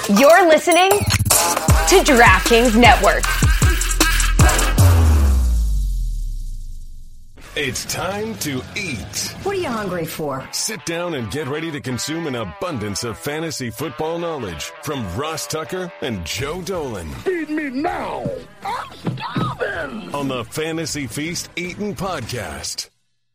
You're listening to DraftKings Network. It's time to eat. What are you hungry for? Sit down and get ready to consume an abundance of fantasy football knowledge from Ross Tucker and Joe Dolan. Feed me now. I'm starving. On the Fantasy Feast Eating Podcast.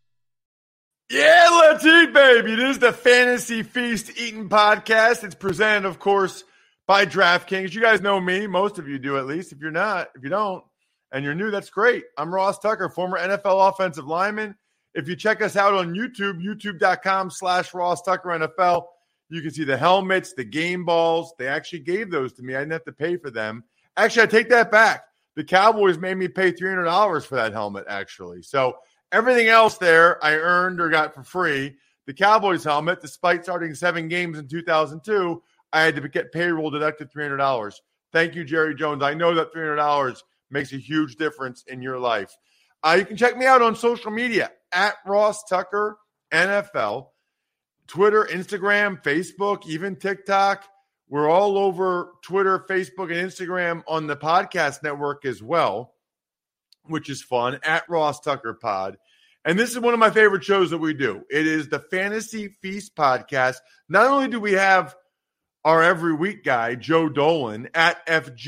Yeah, let's eat, baby. It is the Fantasy Feast Eating Podcast. It's presented, of course, by DraftKings. You guys know me. Most of you do, at least. If you don't, and you're new, that's great. I'm Ross Tucker, former NFL offensive lineman. If you check us out on YouTube, youtube.com/Ross Tucker NFL, you can see the helmets, the game balls. They actually gave those to me. I didn't have to pay for them. Actually, I take that back. The Cowboys made me pay $300 for that helmet, actually. So everything else there I earned or got for free. The Cowboys helmet, despite starting 7 games in 2002, I had to get payroll deducted $300. Thank you, Jerry Jones. I know that $300 makes a huge difference in your life. You can check me out on social media at Ross Tucker NFL, Twitter, Instagram, Facebook, even TikTok. We're all over Twitter, Facebook, and Instagram on the podcast network as well, which is fun, at Ross Tucker Pod. And this is one of my favorite shows that we do. It is the Fantasy Feast Podcast. Not only do we have our every week guy, Joe Dolan, at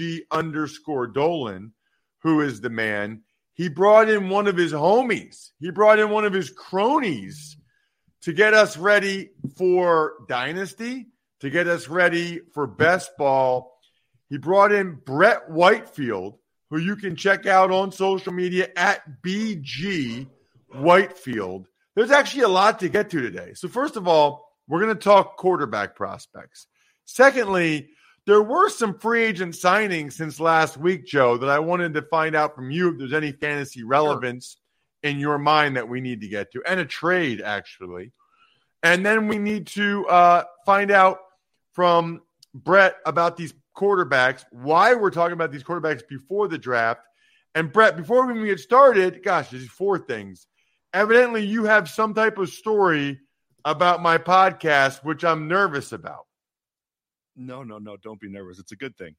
FG_Dolan, who is the man. He brought in one of his homies. He brought in one of his cronies to get us ready for Dynasty, to get us ready for Best Ball. He brought in Brett Whitefield, who you can check out on social media at BG Whitefield. There's actually a lot to get to today. So first of all, we're going to talk quarterback prospects. Secondly, there were some free agent signings since last week, Joe, that I wanted to find out from you if there's any fantasy relevance in your mind that we need to get to, and a trade, actually. And then we need to find out from Brett about these quarterbacks, why we're talking about these quarterbacks before the draft. And Brett, before we even get started, gosh, there's 4 things. Evidently, you have some type of story about my podcast, which I'm nervous about. No. Don't be nervous. It's a good thing.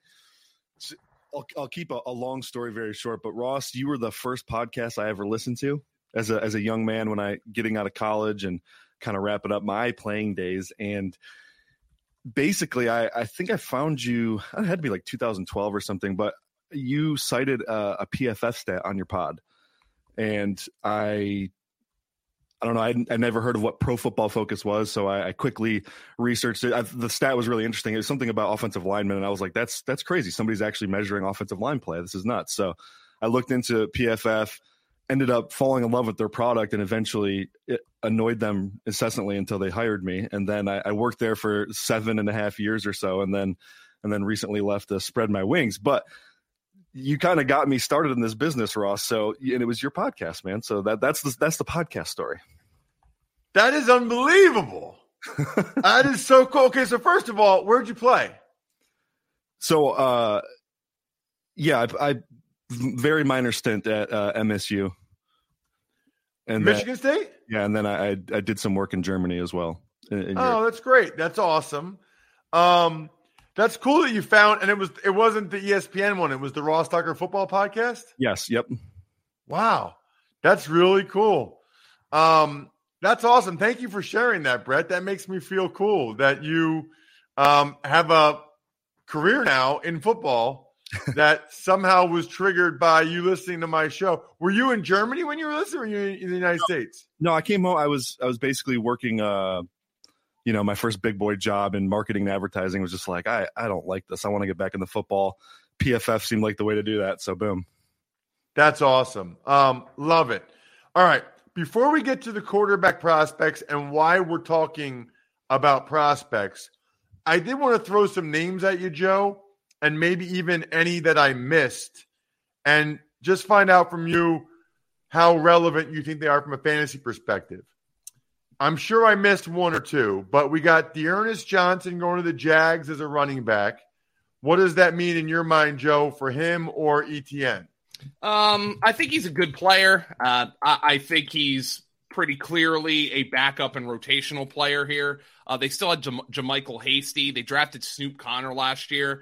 I'll keep a long story very short. But Ross, you were the first podcast I ever listened to as a young man when I getting out of college and kind of wrapping up my playing days. And basically, I think I found you. It had to be like 2012 or something. But you cited a PFF stat on your pod, and I don't know. I never heard of what Pro Football Focus was, so I quickly researched it. The stat was really interesting. It was something about offensive linemen, and I was like, "That's crazy. Somebody's actually measuring offensive line play. This is nuts." So I looked into PFF, ended up falling in love with their product, and eventually it annoyed them incessantly until they hired me. And then I worked there for 7.5 years or so, and then recently left to spread my wings. But you kind of got me started in this business, Ross. So, and it was your podcast, man. So that's the podcast story. That is unbelievable. That is so cool. Okay, so first of all, where'd you play? So, I very minor stint at MSU. And Michigan State? Yeah, and then I did some work in Germany as well. That's great. That's awesome. That's cool that you found, and it wasn't the ESPN one. It was the Ross Tucker Football Podcast? Yes. Yep. Wow. That's really cool. That's awesome. Thank you for sharing that, Brett. That makes me feel cool that you have a career now in football that somehow was triggered by you listening to my show. Were you in Germany when you were listening, or were you in the United States? No, I came home. I was basically working my first big boy job in marketing and advertising. Was just like, I don't like this. I want to get back into football. PFF seemed like the way to do that. So boom. That's awesome. Love it. All right. Before we get to the quarterback prospects and why we're talking about prospects, I did want to throw some names at you, Joe, and maybe even any that I missed, and just find out from you how relevant you think they are from a fantasy perspective. I'm sure I missed one or two, but we got Dearness Johnson going to the Jags as a running back. What does that mean in your mind, Joe, for him or ETN? I think he's a good player. I think he's pretty clearly a backup and rotational player here. They still had JaMychal Hasty. They drafted Snoop Connor last year.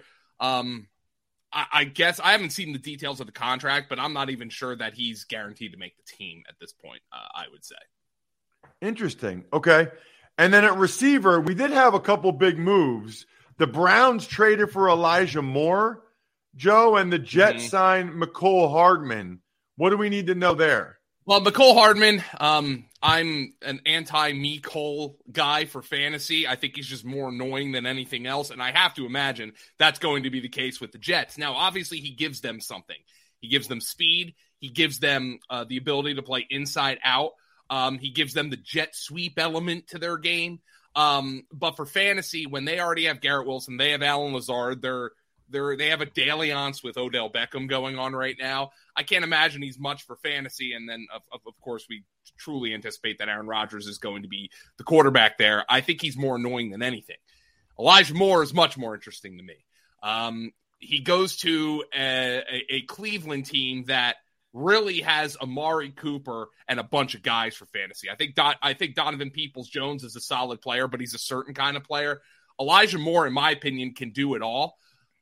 I guess I haven't seen the details of the contract, but I'm not even sure that he's guaranteed to make the team at this point, I would say. Interesting. Okay. And then at receiver, we did have a couple big moves. The Browns traded for Elijah Moore, Joe, and the Jets signed Mecole Hardman. What do we need to know there? Well, Mecole Hardman, I'm an anti-Mecole guy for fantasy. I think he's just more annoying than anything else, and I have to imagine that's going to be the case with the Jets. Now, obviously, he gives them something. He gives them speed. He gives them the ability to play inside out. He gives them the jet sweep element to their game. But for fantasy, when they already have Garrett Wilson, they have Allen Lazard, they have a dalliance with Odell Beckham going on right now. I can't imagine he's much for fantasy. And then, of course, we truly anticipate that Aaron Rodgers is going to be the quarterback there. I think he's more annoying than anything. Elijah Moore is much more interesting to me. He goes to a Cleveland team that really has Amari Cooper and a bunch of guys for fantasy. I think Donovan Peoples-Jones is a solid player, but he's a certain kind of player. Elijah Moore, in my opinion, can do it all.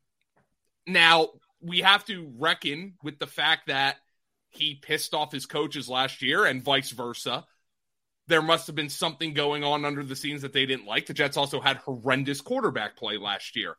Now, we have to reckon with the fact that he pissed off his coaches last year and vice versa. There must have been something going on under the scenes that they didn't like. The Jets also had horrendous quarterback play last year.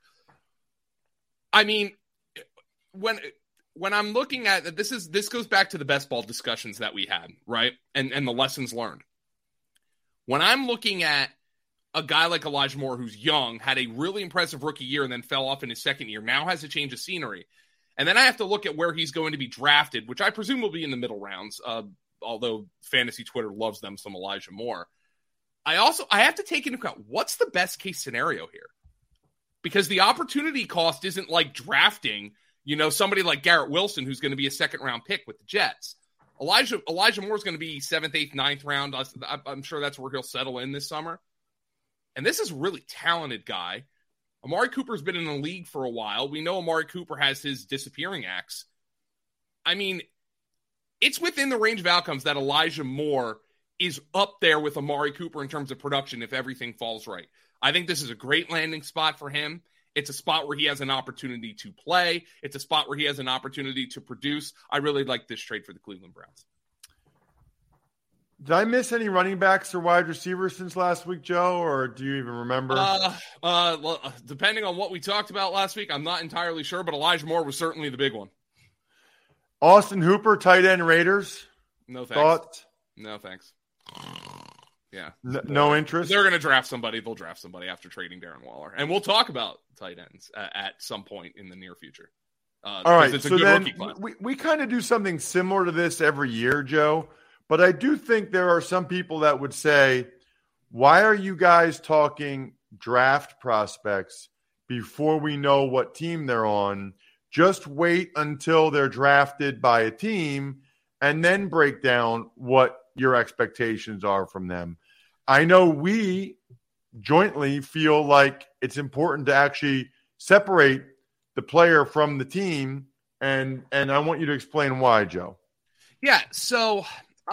I mean, when I'm looking at this goes back to the best ball discussions that we had, right? And the lessons learned. When I'm looking at a guy like Elijah Moore, who's young, had a really impressive rookie year and then fell off in his second year, now has a change of scenery. And then I have to look at where he's going to be drafted, which I presume will be in the middle rounds, although fantasy Twitter loves them some Elijah Moore. I have to take into account, what's the best case scenario here? Because the opportunity cost isn't like drafting, somebody like Garrett Wilson, who's going to be a second-round pick with the Jets. Elijah Moore is going to be 7th, 8th, 9th round. I'm sure that's where he'll settle in this summer. And this is a really talented guy. Amari Cooper's been in the league for a while. We know Amari Cooper has his disappearing acts. I mean, it's within the range of outcomes that Elijah Moore is up there with Amari Cooper in terms of production if everything falls right. I think this is a great landing spot for him. It's a spot where he has an opportunity to play. It's a spot where he has an opportunity to produce. I really like this trade for the Cleveland Browns. Did I miss any running backs or wide receivers since last week, Joe, or do you even remember? Depending on what we talked about last week, I'm not entirely sure, but Elijah Moore was certainly the big one. Austin Hooper, tight end Raiders. No thanks. Thoughts? No thanks. Yeah. No interest? They're going to draft somebody. They'll draft somebody after trading Darren Waller. And we'll talk about tight ends at some point in the near future. All right, it's a so good then rookie class. we kind of do something similar to this every year, Joe. But I do think there are some people that would say, why are you guys talking draft prospects before we know what team they're on? Just wait until they're drafted by a team and then break down what your expectations are from them. I know we jointly feel like it's important to actually separate the player from the team, and I want you to explain why, Joe. Yeah, so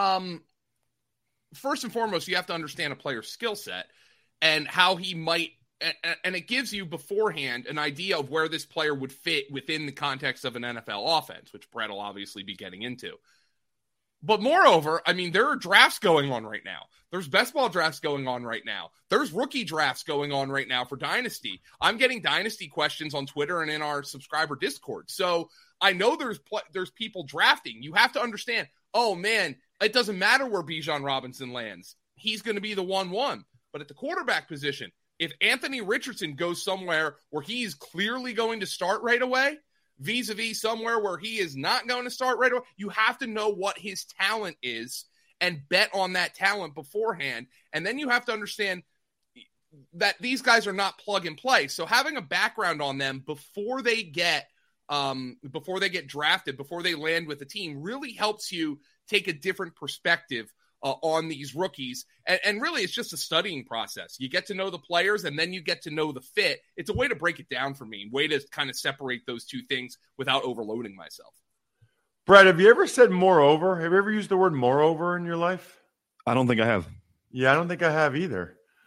first and foremost, you have to understand a player's skill set and how he might, and it gives you beforehand an idea of where this player would fit within the context of an NFL offense, which Brett will obviously be getting into. But moreover, I mean, there are drafts going on right now. There's best ball drafts going on right now. There's rookie drafts going on right now for Dynasty. I'm getting Dynasty questions on Twitter and in our subscriber Discord. So I know there's people drafting. You have to understand, oh man, it doesn't matter where Bijan Robinson lands. He's going to be the 1-1. But at the quarterback position, if Anthony Richardson goes somewhere where he's clearly going to start right away, vis-a-vis somewhere where he is not going to start right away, you have to know what his talent is and bet on that talent beforehand. And then you have to understand that these guys are not plug and play. So having a background on them before they get drafted, before they land with the team, really helps you take a different perspective on these rookies. And really, it's just a studying process. You get to know the players, and then you get to know the fit. It's a way to break it down for me, way to kind of separate those two things without overloading myself. Brett, have you ever said moreover? Have you ever used the word moreover in your life? I don't think I have. Yeah, I don't think I have either.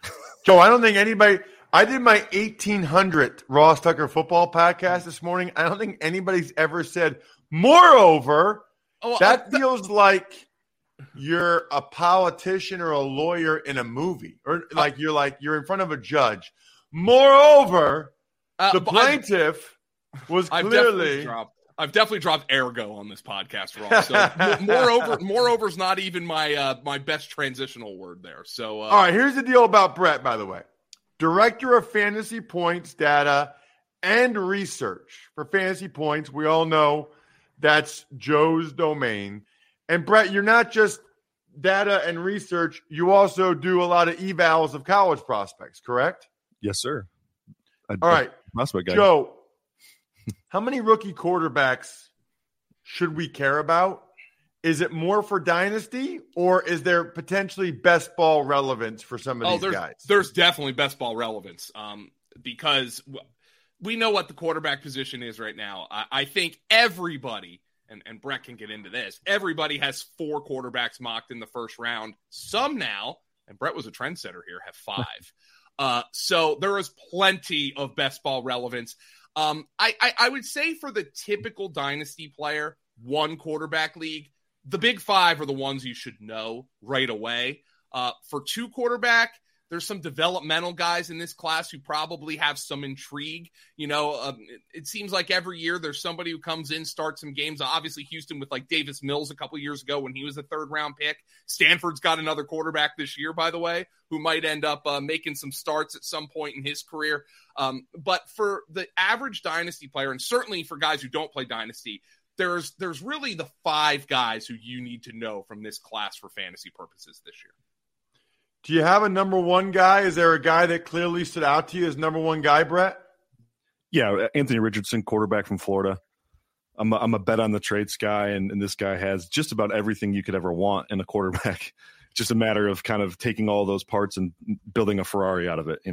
Joe, I don't think anybody – I did my 1800th Ross Tucker football podcast this morning. I don't think anybody's ever said, moreover, that feels like you're a politician or a lawyer in a movie, or you're in front of a judge. Moreover, the plaintiff was clearly – I've definitely dropped ergo on this podcast, Ross. So moreover is not even my best transitional word there. So all right, here's the deal about Brett, by the way. Director of Fantasy Points, Data, and Research for Fantasy Points. We all know that's Joe's domain. And Brett, you're not just data and research. You also do a lot of evals of college prospects, correct? Yes, sir. All right. Prospect guy. Joe, how many rookie quarterbacks should we care about? Is it more for dynasty, or is there potentially best ball relevance for some of these guys? There's definitely best ball relevance because we know what the quarterback position is right now. I think everybody, and Brett can get into this, everybody has 4 quarterbacks mocked in the first round. Some now, and Brett was a trendsetter here, have 5. So there is plenty of best ball relevance. I would say for the typical dynasty player, 1 quarterback league, the big 5 are the ones you should know right away. For 2 quarterback, there's some developmental guys in this class who probably have some intrigue. It seems like every year there's somebody who comes in, starts some games. Obviously, Houston with like Davis Mills a couple years ago when he was a 3rd-round pick. Stanford's got another quarterback this year, by the way, who might end up making some starts at some point in his career. But for the average dynasty player, and certainly for guys who don't play dynasty, there's really the 5 guys who you need to know from this class for fantasy purposes this year. Do you have a number 1 guy? Is there a guy that clearly stood out to you as number 1 guy, Brett? Yeah, Anthony Richardson, quarterback from Florida. I'm a bet on the traits guy, and this guy has just about everything you could ever want in a quarterback. It's just a matter of kind of taking all those parts and building a Ferrari out of it,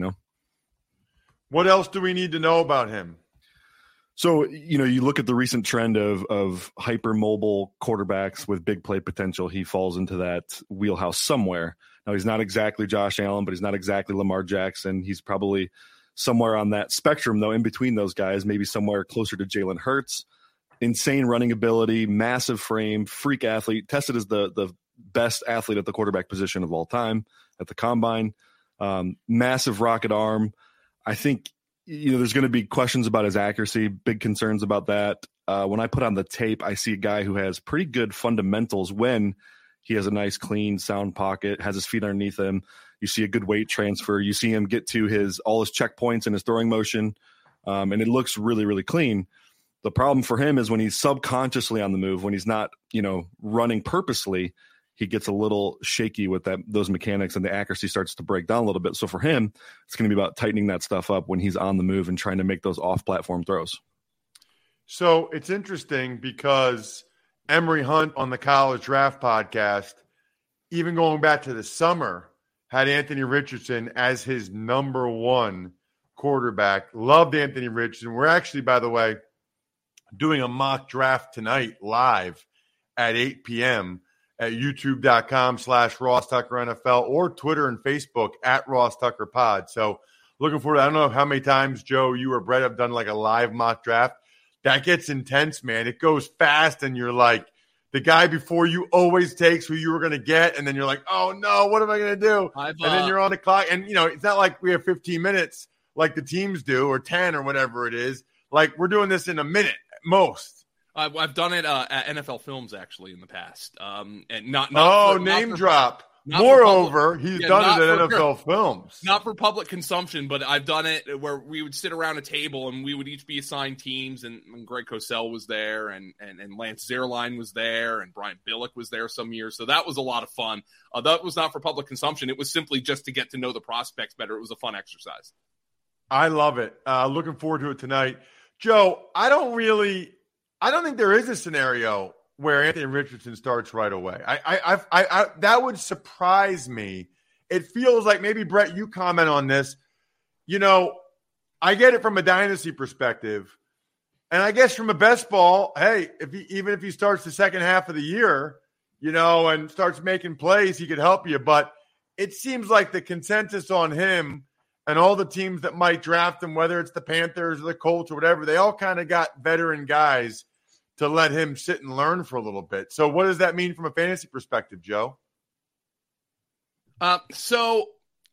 What else do we need to know about him? So, you look at the recent trend of hyper-mobile quarterbacks with big play potential. He falls into that wheelhouse somewhere. Now, he's not exactly Josh Allen, but he's not exactly Lamar Jackson. He's probably somewhere on that spectrum, though, in between those guys, maybe somewhere closer to Jalen Hurts. Insane running ability, massive frame, freak athlete, tested as the best athlete at the quarterback position of all time at the combine. Massive rocket arm. I think there's going to be questions about his accuracy, big concerns about that. When I put on the tape, I see a guy who has pretty good fundamentals when he has a nice, clean, sound pocket, has his feet underneath him. You see a good weight transfer. You see him get to all his checkpoints in his throwing motion, and it looks really, really clean. The problem for him is when he's subconsciously on the move, when he's not, running purposely, he gets a little shaky with those mechanics, and the accuracy starts to break down a little bit. So for him, it's going to be about tightening that stuff up when he's on the move and trying to make those off-platform throws. So it's interesting because Emory Hunt on the College Draft podcast, even going back to the summer, had Anthony Richardson as his number 1 quarterback. Loved Anthony Richardson. We're actually, by the way, doing a mock draft tonight live at 8 p.m. at youtube.com/Ross Tucker NFL or Twitter and Facebook at Ross Tucker Pod. So looking forward to, I don't know how many times, Joe, you or Brett have done like a live mock draft. That gets intense, man. It goes fast, and you're like, the guy before you always takes who you were going to get, and then you're like, oh, no, what am I going to do? And then you're on the clock. And, it's not like we have 15 minutes like the teams do, or 10 or whatever it is. Like, we're doing this in a minute at most. I've done it at NFL Films, actually, in the past. And not name drop. Moreover, he's done it at NFL Films. Not for public consumption, but I've done it where we would sit around a table and we would each be assigned teams, and Greg Cosell was there, and Lance Zierlein was there, and Brian Billick was there some years. So that was a lot of fun. That was not for public consumption. It was simply just to get to know the prospects better. It was a fun exercise. I love it. Looking forward to it tonight. Joe, I don't think there is a scenario where Anthony Richardson starts right away. I that would surprise me. It feels like, maybe, Brett, you comment on this. I get it from a dynasty perspective. And I guess from a best ball, hey, even if he starts the second half of the year, and starts making plays, he could help you. But it seems like the consensus on him and all the teams that might draft him, whether it's the Panthers or the Colts or whatever, they all kind of got veteran guys to let him sit and learn for a little bit. So what does that mean from a fantasy perspective, Joe? So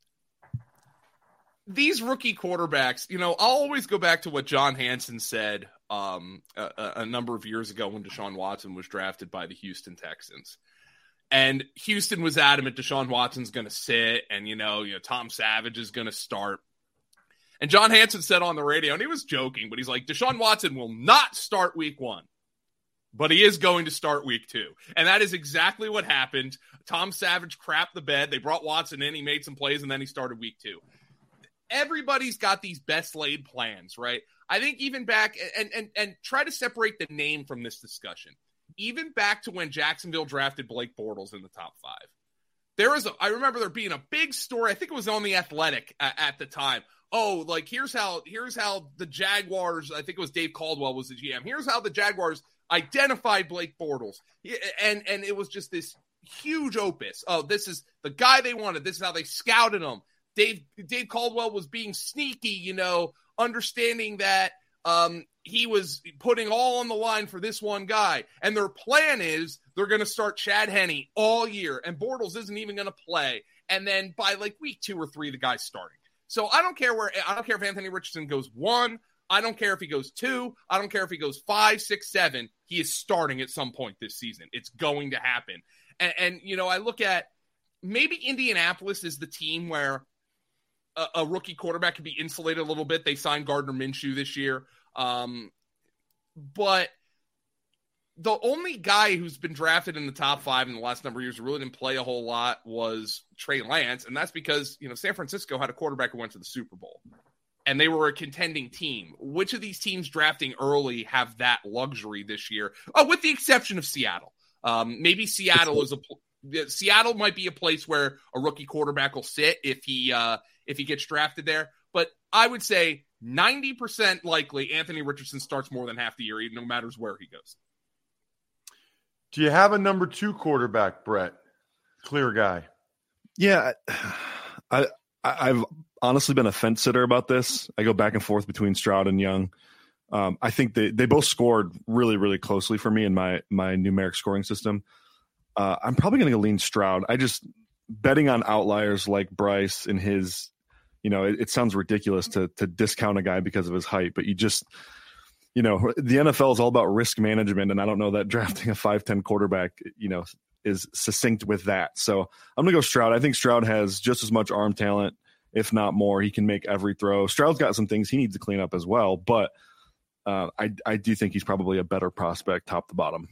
these rookie quarterbacks, I'll always go back to what John Hansen said a number of years ago when Deshaun Watson was drafted by the Houston Texans. And Houston was adamant Deshaun Watson's going to sit and, Tom Savage is going to start. And John Hansen said on the radio, and he was joking, but he's like, Deshaun Watson will not start week 1, but he is going to start week 2. And that is exactly what happened. Tom Savage crapped the bed. They brought Watson in. He made some plays, and then he started week 2. Everybody's got these best laid plans, right? I think even back and try to separate the name from this discussion. Even back to when Jacksonville drafted Blake Bortles in the top 5. I remember there being a big story. I think it was on The Athletic at the time. Oh, like here's how the Jaguars, I think it was Dave Caldwell was the GM. Here's how the Jaguars identified Blake Bortles. And it was just this huge opus. Oh, this is the guy they wanted. This is how they scouted him. Dave Caldwell was being sneaky, understanding that he was putting all on the line for this one guy. And their plan is they're going to start Chad Henne all year, and Bortles isn't even going to play. And then by like week 2 or 3, the guy's starting. So I don't care if Anthony Richardson goes 1. I don't care if he goes 2. I don't care if he goes 5, 6, 7. He is starting at some point this season. It's going to happen. And I look at maybe Indianapolis is the team where a rookie quarterback could be insulated a little bit. They signed Gardner Minshew this year. But the only guy who's been drafted in the top 5 in the last number of years who really didn't play a whole lot was Trey Lance. And that's because, San Francisco had a quarterback who went to the Super Bowl and they were a contending team. Which of these teams drafting early have that luxury this year? Oh, with the exception of Seattle. Maybe Seattle Seattle might be a place where a rookie quarterback will sit if he gets drafted there. But I would say 90% likely Anthony Richardson starts more than half the year, no matter where he goes. Do you have a number 2 quarterback, Brett? Clear guy. Yeah, I've honestly been a fence sitter about this. I go back and forth between Stroud and Young. I think they both scored really, really closely for me in my numeric scoring system. I'm probably going to lean Stroud. I just betting on outliers like Bryce and his, it sounds ridiculous to discount a guy because of his height, but you just, the NFL is all about risk management. And I don't know that drafting a 5'10" quarterback, is succinct with that. So I'm going to go Stroud. I think Stroud has just as much arm talent, if not more. He can make every throw. Stroud's got some things he needs to clean up as well, but I do think he's probably a better prospect top to bottom.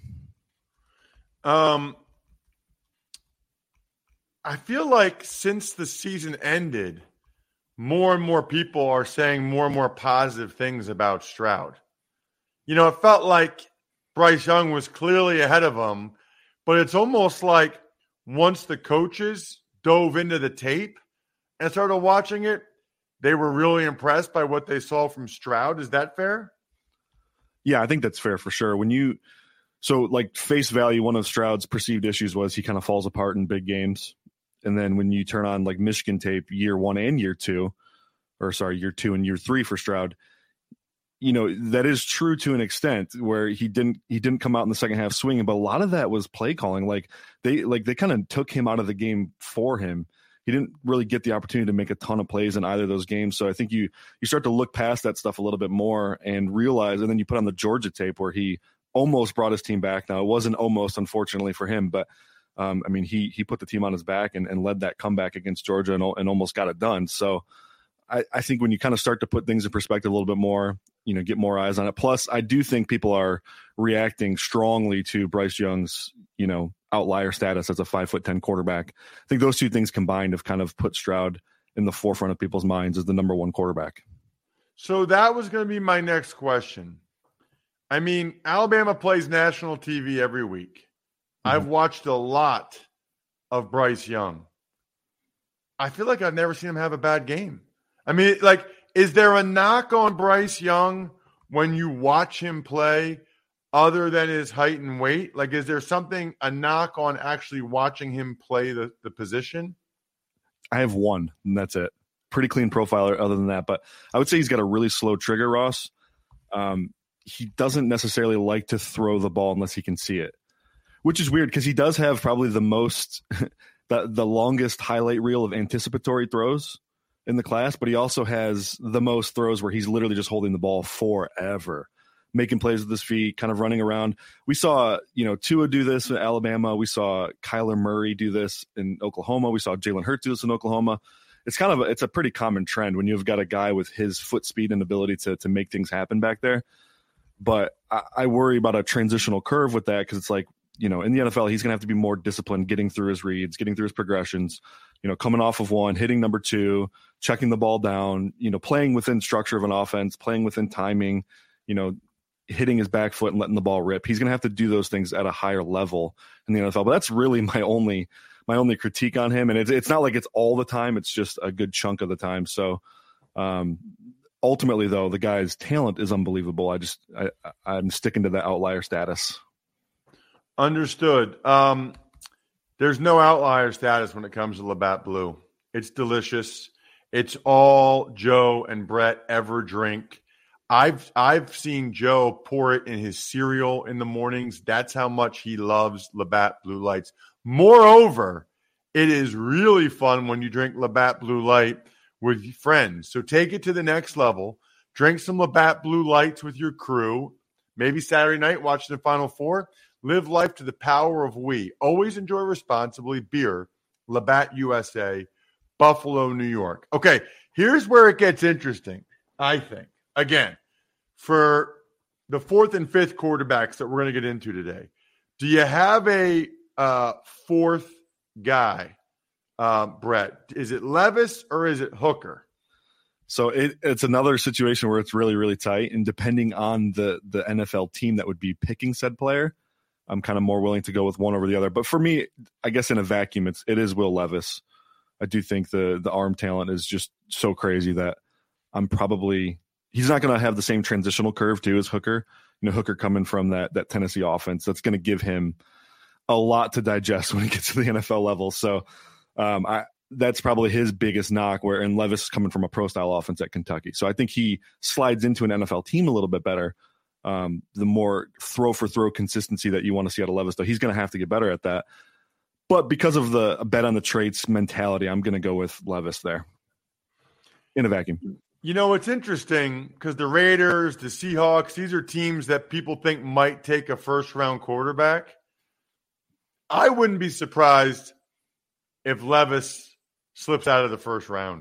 I feel like since the season ended, more and more people are saying more and more positive things about Stroud. It felt like Bryce Young was clearly ahead of him, but it's almost like once the coaches dove into the tape and started watching it, they were really impressed by what they saw from Stroud. Is that fair? Yeah, I think that's fair for sure. Face value, one of Stroud's perceived issues was he kind of falls apart in big games. And then when you turn on like Michigan tape, year 1 and year 2 and year 3 for Stroud, that is true to an extent where he didn't come out in the second half swinging, but a lot of that was play calling. They kind of took him out of the game for him. He didn't really get the opportunity to make a ton of plays in either of those games. So I think you start to look past that stuff a little bit more and realize, and then you put on the Georgia tape where he almost brought his team back. Now it wasn't almost, unfortunately for him, but he put the team on his back and led that comeback against Georgia and almost got it done. So I think when you kind of start to put things in perspective a little bit more, get more eyes on it. Plus, I do think people are reacting strongly to Bryce Young's, outlier status as a 5'10" quarterback. I think those two things combined have kind of put Stroud in the forefront of people's minds as the number 1 quarterback. So that was going to be my next question. I mean, Alabama plays national TV every week. Mm-hmm. I've watched a lot of Bryce Young. I feel like I've never seen him have a bad game. I mean, is there a knock on Bryce Young when you watch him play other than his height and weight? Is there a knock on actually watching him play the position? I have one, and that's it. Pretty clean profile other than that. But I would say he's got a really slow trigger, Ross. He doesn't necessarily like to throw the ball unless he can see it, which is weird because he does have probably the most the longest highlight reel of anticipatory throws in the class, but he also has the most throws where he's literally just holding the ball forever, making plays with his feet, kind of running around. We saw, Tua do this in Alabama. We saw Kyler Murray do this in Oklahoma. We saw Jalen Hurts do this in Oklahoma. It's a pretty common trend when you've got a guy with his foot speed and ability to make things happen back there. But I worry about a transitional curve with that because it's like, in the NFL, he's going to have to be more disciplined getting through his reads, getting through his progressions, coming off of one, hitting number two, checking the ball down, playing within structure of an offense, playing within timing, hitting his back foot and letting the ball rip. He's going to have to do those things at a higher level in the NFL. But that's really my only critique on him. And it's not like it's all the time. It's just a good chunk of the time. So ultimately, though, the guy's talent is unbelievable. I'm sticking to the outlier status. Understood. There's no outlier status when it comes to Labatt Blue. It's delicious. It's all Joe and Brett ever drink. I've seen Joe pour it in his cereal in the mornings. That's how much he loves Labatt Blue Lights. Moreover, it is really fun when you drink Labatt Blue Light with friends. So take it to the next level. Drink some Labatt Blue Lights with your crew. Maybe Saturday night watching the Final Four. Live life to the power of we. Always enjoy responsibly. Beer, Labatt USA, Buffalo, New York. Okay, here's where it gets interesting, I think. Again, for the fourth and fifth quarterbacks that we're going to get into today, do you have a fourth guy, Brett? Is it Levis or is it Hooker? So it's another situation where it's really, really tight. And depending on the NFL team that would be picking said player, I'm kind of more willing to go with one over the other. But for me, I guess in a vacuum, it is Will Levis. I do think the arm talent is just so crazy that he's not going to have the same transitional curve too as Hooker. Hooker coming from that Tennessee offense, that's going to give him a lot to digest when he gets to the NFL level. So that's probably his biggest knock, and Levis is coming from a pro-style offense at Kentucky. So I think he slides into an NFL team a little bit better. The more throw-for-throw consistency that you want to see out of Levis, though, he's going to have to get better at that. But because of the bet on the traits mentality, I'm going to go with Levis there in a vacuum. It's interesting because the Raiders, the Seahawks, these are teams that people think might take a first-round quarterback. I wouldn't be surprised if Levis slips out of the first round.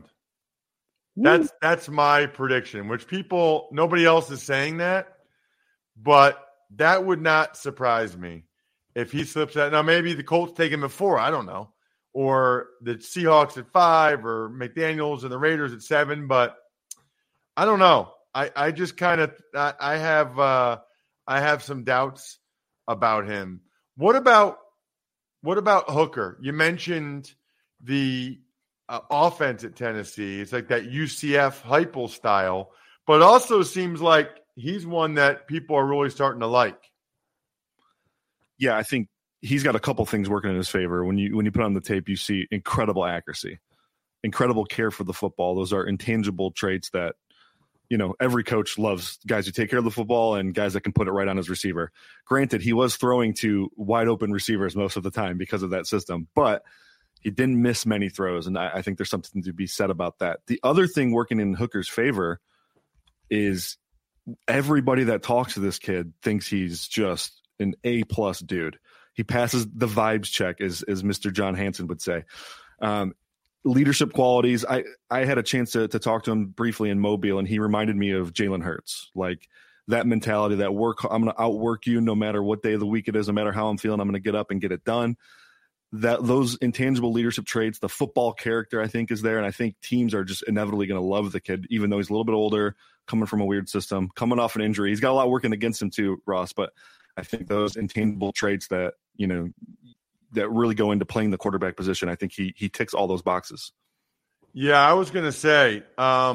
That's my prediction, which nobody else is saying that, but that would not surprise me if he slips out. Now, maybe the Colts take him at 4, I don't know, or the Seahawks at 5, or McDaniels and the Raiders at 7, but I don't know. I just kind of I have some doubts about him. What about Hooker? You mentioned the offense at Tennessee. It's like that UCF Heupel style, but also seems like he's one that people are really starting to like. Yeah, I think he's got a couple things working in his favor. When you put on the tape, you see incredible accuracy, incredible care for the football. Those are intangible traits that, every coach loves guys who take care of the football and guys that can put it right on his receiver. Granted, he was throwing to wide open receivers most of the time because of that system, but he didn't miss many throws. And I think there's something to be said about that. The other thing working in Hooker's favor is everybody that talks to this kid thinks he's just an A+ dude. He passes the vibes check, as Mr. John Hansen would say. Leadership qualities. I had a chance to talk to him briefly in Mobile, and he reminded me of Jalen Hurts. Like that mentality, that I'm going to outwork you no matter what day of the week it is, no matter how I'm feeling, I'm going to get up and get it done. Those intangible leadership traits, the football character, I think is there. And I think teams are just inevitably going to love the kid, even though he's a little bit older, coming from a weird system, coming off an injury. He's got a lot working against him too, Ross, but I think those intangible traits that, that really go into playing the quarterback position, I think he ticks all those boxes. Yeah, I was going to say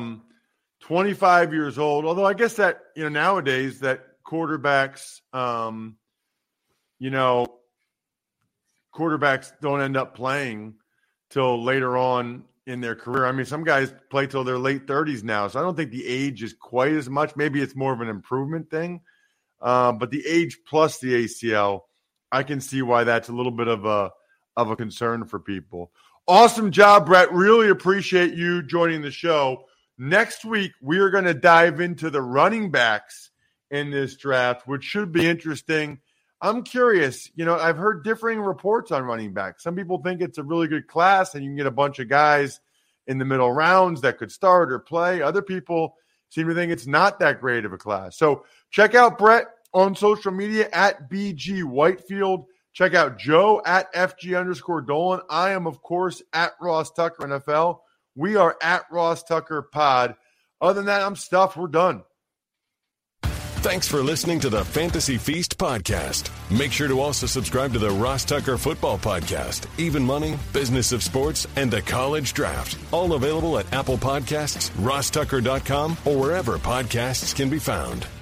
25 years old, although I guess that, nowadays that quarterbacks, quarterbacks don't end up playing till later on, in their career. I mean, some guys play till their late 30s now, so I don't think the age is quite as much. Maybe it's more of an improvement thing. But the age plus the ACL, I can see why that's a little bit of a concern for people. Awesome job, Brett. Really appreciate you joining the show. Next week, we are going to dive into the running backs in this draft, which should be interesting. I'm curious. I've heard differing reports on running backs. Some people think it's a really good class and you can get a bunch of guys in the middle rounds that could start or play. Other people seem to think it's not that great of a class. So check out Brett on social media at BG Whitefield. Check out Joe at FG_Dolan. I am, of course, at Ross Tucker NFL. We are at Ross Tucker Pod. Other than that, I'm stuffed. We're done. Thanks for listening to the Fantasy Feast podcast. Make sure to also subscribe to the Ross Tucker Football Podcast, Even Money, Business of Sports, and the College Draft. All available at Apple Podcasts, rosstucker.com, or wherever podcasts can be found.